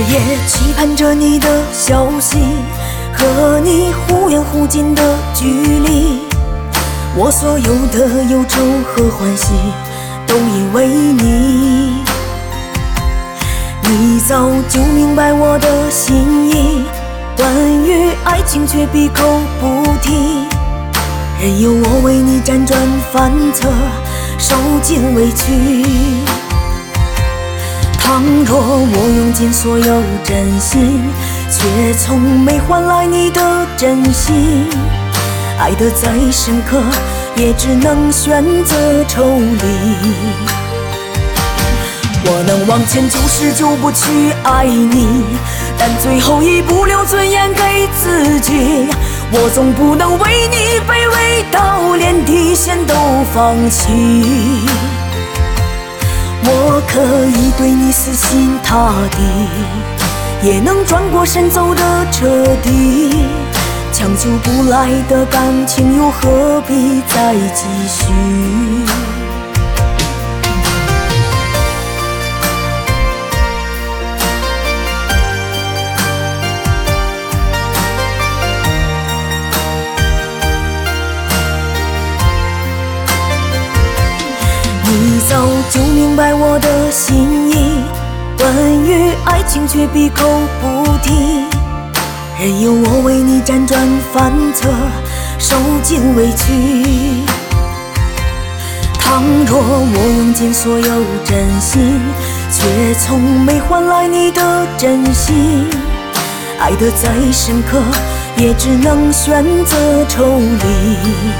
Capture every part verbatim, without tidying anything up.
也期盼着你的消息，和你忽远忽近的距离。我所有的忧愁和欢喜，都因为你。你早就明白我的心意，关于爱情却闭口不提，任由我为你辗转反侧，受尽委屈。倘若我用尽所有真心，却从没换来你的真心，爱得再深刻，也只能选择抽离。我能往前就是就不去爱你，但最后一步留尊严给自己。我总不能为你卑微到连底线都放弃。我可以对你死心塌地，也能转过身走得彻底。强求不来的感情，又何必再继续？你早就明白我的心意，关于爱情却闭口不提，任由我为你辗转反侧，受尽委屈。倘若我用尽所有真心，却从没换来你的真心，爱得再深刻，也只能选择抽离。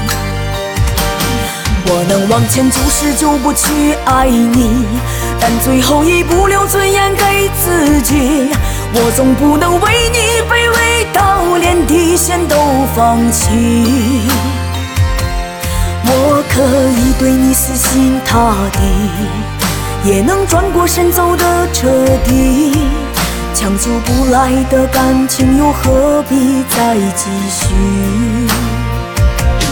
我能往前就是就不去爱你，但最后一步留尊严给自己。我总不能为你卑微到连底线都放弃。我可以对你死心塌地，也能转过身走得彻底。强求不来的感情，又何必再继续？